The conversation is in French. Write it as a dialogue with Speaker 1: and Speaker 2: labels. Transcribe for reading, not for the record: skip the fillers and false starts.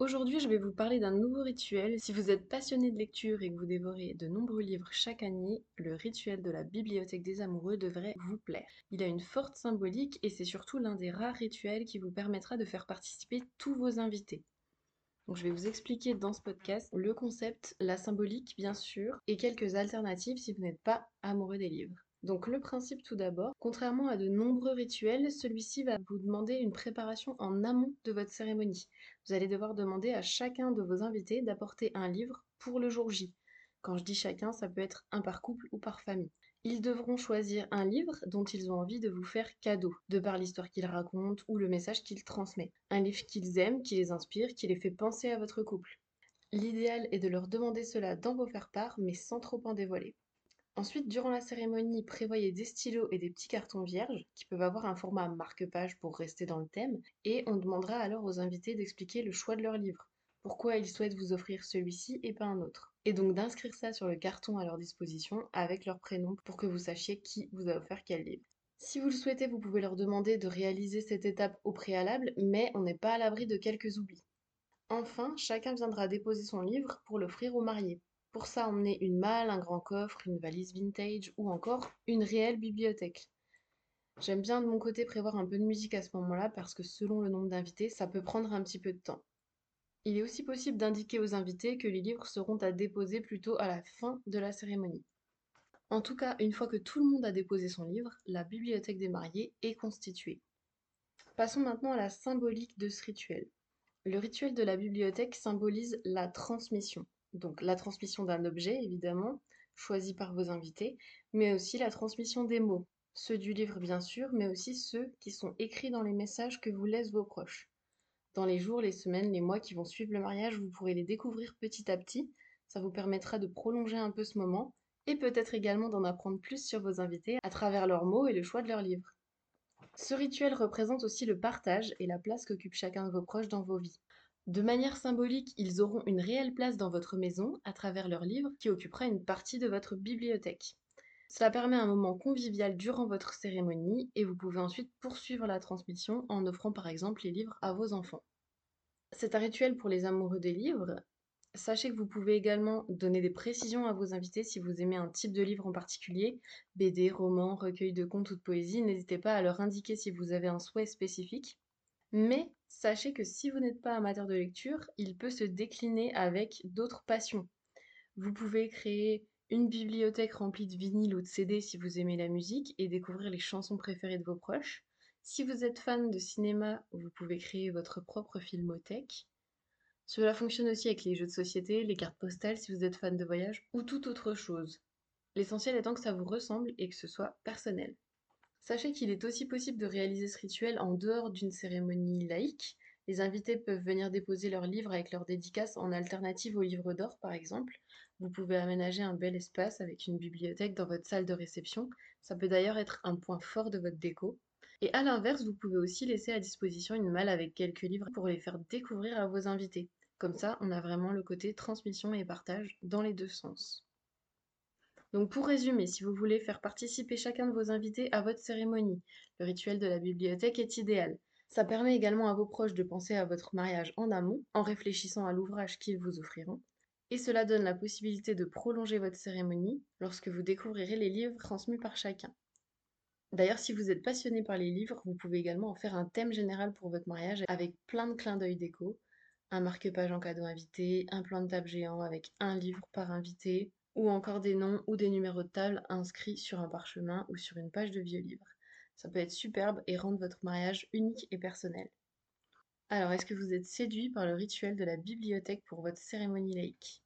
Speaker 1: Aujourd'hui, je vais vous parler d'un nouveau rituel. Si vous êtes passionné de lecture et que vous dévorez de nombreux livres chaque année, le rituel de la Bibliothèque des Amoureux devrait vous plaire. Il a une forte symbolique et c'est surtout l'un des rares rituels qui vous permettra de faire participer tous vos invités. Donc je vais vous expliquer dans ce podcast le concept, la symbolique bien sûr, et quelques alternatives si vous n'êtes pas amoureux des livres. Donc le principe tout d'abord, contrairement à de nombreux rituels, celui-ci va vous demander une préparation en amont de votre cérémonie. Vous allez devoir demander à chacun de vos invités d'apporter un livre pour le jour J. Quand je dis chacun, ça peut être un par couple ou par famille. Ils devront choisir un livre dont ils ont envie de vous faire cadeau, de par l'histoire qu'il raconte ou le message qu'il transmet. Un livre qu'ils aiment, qui les inspire, qui les fait penser à votre couple. L'idéal est de leur demander cela dans vos faire-part, mais sans trop en dévoiler. Ensuite, durant la cérémonie, prévoyez des stylos et des petits cartons vierges qui peuvent avoir un format marque-page pour rester dans le thème, et on demandera alors aux invités d'expliquer le choix de leur livre, pourquoi ils souhaitent vous offrir celui-ci et pas un autre, et donc d'inscrire ça sur le carton à leur disposition avec leur prénom pour que vous sachiez qui vous a offert quel livre. Si vous le souhaitez, vous pouvez leur demander de réaliser cette étape au préalable, mais on n'est pas à l'abri de quelques oublis. Enfin, chacun viendra déposer son livre pour l'offrir au marié. Pour ça, emmenez une malle, un grand coffre, une valise vintage ou encore une réelle bibliothèque. J'aime bien de mon côté prévoir un peu de musique à ce moment-là parce que selon le nombre d'invités, ça peut prendre un petit peu de temps. Il est aussi possible d'indiquer aux invités que les livres seront à déposer plutôt à la fin de la cérémonie. En tout cas, une fois que tout le monde a déposé son livre, la bibliothèque des mariés est constituée. Passons maintenant à la symbolique de ce rituel. Le rituel de la bibliothèque symbolise la transmission. Donc la transmission d'un objet, évidemment, choisi par vos invités, mais aussi la transmission des mots. Ceux du livre, bien sûr, mais aussi ceux qui sont écrits dans les messages que vous laissent vos proches. Dans les jours, les semaines, les mois qui vont suivre le mariage, vous pourrez les découvrir petit à petit. Ça vous permettra de prolonger un peu ce moment et peut-être également d'en apprendre plus sur vos invités à travers leurs mots et le choix de leurs livres. Ce rituel représente aussi le partage et la place qu'occupe chacun de vos proches dans vos vies. De manière symbolique, ils auront une réelle place dans votre maison à travers leur livre qui occupera une partie de votre bibliothèque. Cela permet un moment convivial durant votre cérémonie et vous pouvez ensuite poursuivre la transmission en offrant par exemple les livres à vos enfants. C'est un rituel pour les amoureux des livres. Sachez que vous pouvez également donner des précisions à vos invités si vous aimez un type de livre en particulier, BD, roman, recueil de contes ou de poésie, n'hésitez pas à leur indiquer si vous avez un souhait spécifique. Mais sachez que si vous n'êtes pas amateur de lecture, il peut se décliner avec d'autres passions. Vous pouvez créer une bibliothèque remplie de vinyles ou de CD si vous aimez la musique et découvrir les chansons préférées de vos proches. Si vous êtes fan de cinéma, vous pouvez créer votre propre filmothèque. Cela fonctionne aussi avec les jeux de société, les cartes postales si vous êtes fan de voyage ou toute autre chose. L'essentiel étant que ça vous ressemble et que ce soit personnel. Sachez qu'il est aussi possible de réaliser ce rituel en dehors d'une cérémonie laïque. Les invités peuvent venir déposer leurs livres avec leurs dédicaces en alternative au livre d'or, par exemple. Vous pouvez aménager un bel espace avec une bibliothèque dans votre salle de réception. Ça peut d'ailleurs être un point fort de votre déco. Et à l'inverse, vous pouvez aussi laisser à disposition une malle avec quelques livres pour les faire découvrir à vos invités. Comme ça, on a vraiment le côté transmission et partage dans les deux sens. Donc pour résumer, si vous voulez faire participer chacun de vos invités à votre cérémonie, le rituel de la bibliothèque est idéal. Ça permet également à vos proches de penser à votre mariage en amont, en réfléchissant à l'ouvrage qu'ils vous offriront. Et cela donne la possibilité de prolonger votre cérémonie lorsque vous découvrirez les livres transmis par chacun. D'ailleurs, si vous êtes passionné par les livres, vous pouvez également en faire un thème général pour votre mariage avec plein de clins d'œil déco, un marque-page en cadeau invité, un plan de table géant avec un livre par invité, ou encore des noms ou des numéros de table inscrits sur un parchemin ou sur une page de vieux livre. Ça peut être superbe et rendre votre mariage unique et personnel. Alors, est-ce que vous êtes séduit par le rituel de la bibliothèque pour votre cérémonie laïque?